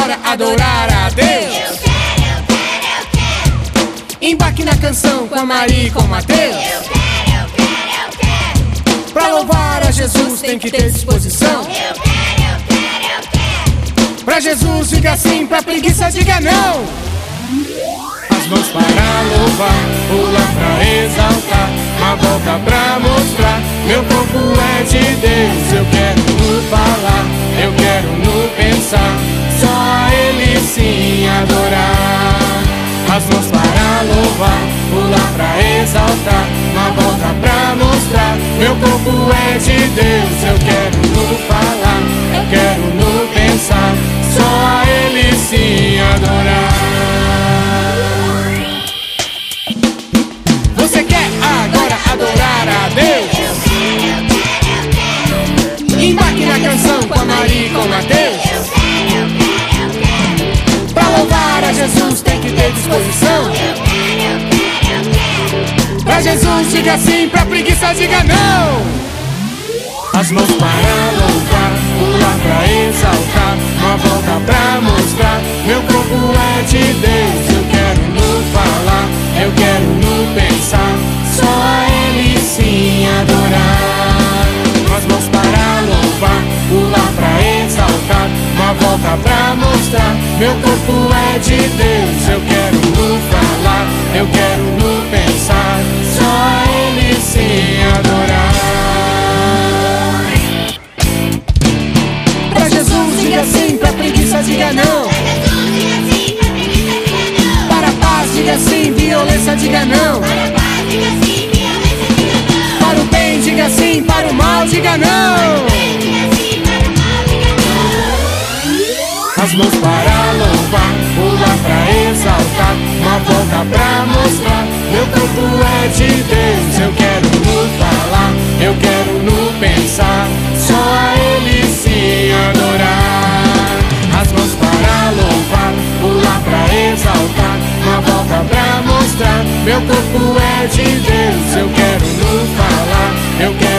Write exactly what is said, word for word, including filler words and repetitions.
agora adorar a Deus. Eu quero, eu quero, eu quero. Embarque na canção com a Maria e com o Mateus. Eu quero, eu quero, eu quero. Pra louvar a Jesus tem que ter disposição. Eu quero, eu quero, eu quero. Pra Jesus diga sim, pra preguiça diga não. As mãos para louvar, pular pra exaltar, uma volta pra mostrar, meu corpo é de Deus. Eu quero no falar, eu quero no pensar, só a Ele sim adorar. As mãos para louvar, pular pra exaltar, uma volta pra mostrar, meu corpo é de Deus. Eu quero no falar, eu quero no pensar, só a Ele sim adorar. Você quer agora adorar a Deus? Eu quero, eu quero, eu quero. Embarque na canção com a Maria e com o Mateus. Eu quero, eu quero, eu quero. Pra louvar a Jesus tem que ter disposição. Eu quero, eu quero, eu quero. Pra Jesus diga sim, pra preguiça diga não. As mãos para louvar, pular pra exaltar, uma volta pra mostrar, meu corpo é de Deus. Eu quero no falar, eu quero no pensar, só a Ele sim adorar. As mãos para louvar, pular pra exaltar, uma volta pra mostrar, meu corpo é de Deus. Eu quero no falar, eu quero no pensar, só a Ele sim adorar. Pra Jesus diga sim, pra preguiça diga não. Para a paz diga sim, violência diga não. Para o bem diga sim, para o mal diga não. As mãos para louvar, pular pra exaltar, uma volta pra mostrar, meu corpo é de Deus. Eu quero no falar, eu quero no pensar, só a Ele sim adorar. As mãos para louvar, pular pra exaltar, uma volta pra mostrar, meu corpo é de Deus. Eu quero no falar, eu quero